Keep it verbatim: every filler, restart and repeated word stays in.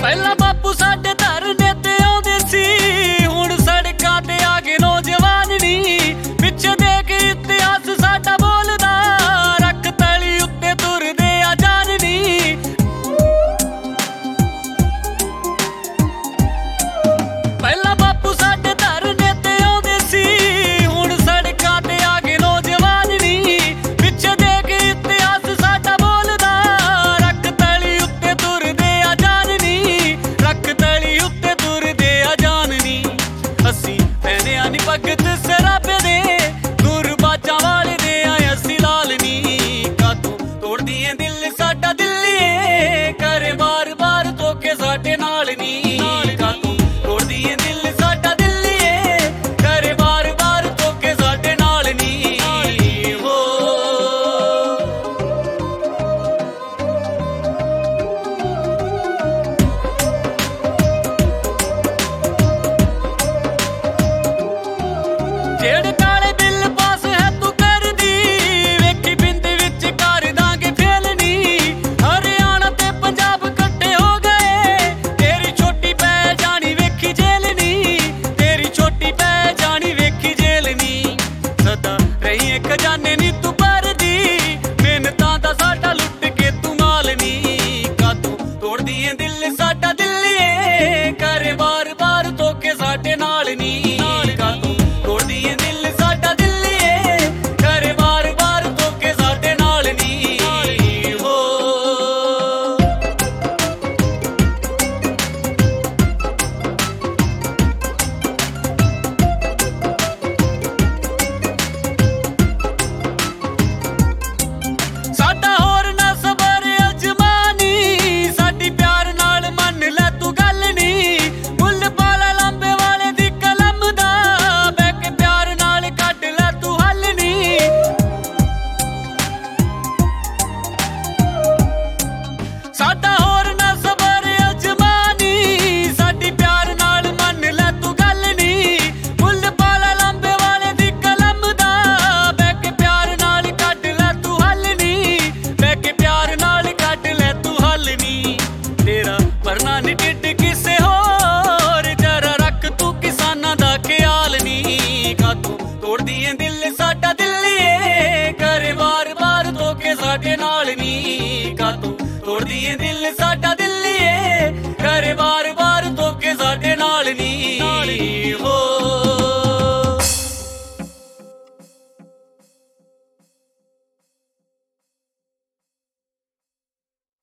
ਪਹਿਲਾਂ ਬਾਪੂ ਸਾਡੇ ਧਰਨੇ ਤੇ ਆਉਂਦੇ ਸੀ, ਹੁਣ ਸੜਕਾਂ ਤੇ ਆ ਗਏ ਨੌਜਵਾਨ ਨੀ। ਪਿੱਛੇ ਦੇਖ ਇਤਿਹਾਸ ਸਾਡਾ ਬੋਲਦਾ, ਰੱਖ ਤਲੀ ਉੱਤੇ ਤੁਰਦੇ ਆ ਜਾਨ ਨੀ। ਪਹਿਲਾਂ ਬਾਪੂ ਸਾਡੇ ਧਰਨੇ ਤੇ ਆਉਂਦੇ ਸੀ, ਹੁਣ ਸੜਕਾਂ ਤੇ ਆ ਗਏ ਨੌਜਵਾਨ ਨੀ। ਪਿੱਛੇ ਦੇਖ ਇਤਿਹਾਸ ਸਾਡਾ ਬੋਲਦਾ, ਰੱਖ ਤਲੀ ਉੱਤੇ ਤੁਰਦੇ ਆ ਜਾਨ ਨੀ। ਰੱਖ ਤਲੀ ਉੱਤੇ ਤੁਰਦੇ ਆ ਜਾਨ ਨੀ। ਅਸੀਂ ਪੈਨੇ ਆ ਨੀ ਭਗਤ ਸਰਾਬੇ ਦੇ, ਗੁਰਬਾਜਾਂ ਵਾਲੇ ਦੇ ਆਏ ਅਸੀਂ ਲਾਲ ਨੀ। ਕਾਤੋਂ ਤੋੜਦੀ ਏ ਦਿਲ ਸਾਡਾ ਦਿੱਲੀਏ, ਕਰੇ ਬਾਰ ਬਾਰ ਧੋਖੇ ਸਾਡੇ ਨਾਲ ਨੀ। ਕਾਤੋਂ ਤੋੜਦੀ ਏ ਦਿਲ ਸਾਡਾ ਦਿੱਲੀਏ, ਕਰੇ ਬਾਰ ਬਾਰ ਧੋਖੇ ਸਾਡੇ ਨਾਲ ਨੀ। ਹੋ ਜਿਹੜੇ ਕਾਲੇ ਬਿੱਲ ਪਾਸ ਹੈ ਤੂੰ ਕਰਦੀ, ਵੇਖੀ ਬਿੰਦ ਵਿੱਚ ਕਰ ਦਾਂਗੇ ਫੇਲ ਨੀ। ਹਰਿਆਣਾ ਤੇ ਪੰਜਾਬ ਇਕੱਠੇ ਹੋ ਗਏ, ਤੇਰੀ ਛੋਟੀ ਪੈ ਜਾਣੀ ਵੇਖੀ ਜੇਲ੍ਹ ਨੀ। ਤੇਰੀ ਛੋਟੀ ਪੈ ਜਾਣੀ ਵੇਖੀ ਜੇਲ੍ਹ ਨੀ। ਸਦਾ ਰਹੀ ਏ ਖਜ਼ਾਨੇ ਨੀ ਤੂੰ ਭਰਦੀ, ਮਿਹਨਤਾਂ ਦਾ ਸਾਡਾ ਲੁੱਟ ਕੇ ਤੂੰ ਮਾਲ ਨੀ। ਕਾਤੋਂ ਤੋੜਦੀ ਏ ਦਿਲ ਸਾਡਾ ਦਿੱਲੀਏ, ਕਰੇ ਬਾਰ ਬਾਰ ਧੋਖੇ ਸਾਡੇ ਨਾਲ ਨੀ। ਕਾਤੋਂ ਤੋੜਦੀ ਏ ਦਿਲ ਸਾਡਾ ਦਿੱਲੀਏ, ਕਰੇ ਬਾਰ ਬਾਰ ਧੋਖੇ ਸਾਡੇ ਨਾਲ ਨੀ। ਹੋ ਸਾਡਾ ਹੋਰ ਨਾ ਸਬਰ ਅਜਮਾਨੀ, ਸਾਡੀ ਪਿਆਰ ਨਾਲ ਮੰਨ ਲੈ ਤੂੰ ਗੱਲ ਨੀ। ਮੁੱਲ ਪਾਲਾ ਲਾਂਬੇ ਵਾਲੇ ਦੀ ਕਲਮ ਦਾ, ਬਹਿ ਕੇ ਪਿਆਰ ਨਾਲ ਕੱਢ ਲੈ ਤੂੰ ਹੱਲ ਨੀ। ਸਾਡਾ ਹੋਰ ਨਾ ਸਬਰ ਅਜਮਾਨੀ, ਸਾਡੀ ਪਿਆਰ ਨਾਲ ਮੰਨ ਲੈ ਤੂੰ ਗੱਲ ਨੀ। ਮੁੱਲ ਪਾਲਾ ਲਾਂਬੇ ਵਾਲੇ ਦੀ ਕਲਮ ਦਾ, ਬਹਿ ਕੇ ਪਿਆਰ ਨਾਲ ਕੱਢ ਲੈ ਤੂੰ ਹੱਲ ਨੀ। ਬਹਿ ਕੇ ਪਿਆਰ ਨਾਲ ਕੱਢ ਲੈ ਤੂੰ ਹੱਲ ਨੀ। ਤੇਰਾ ਭਰਨਾ ਨੀ ਢਿੱਡ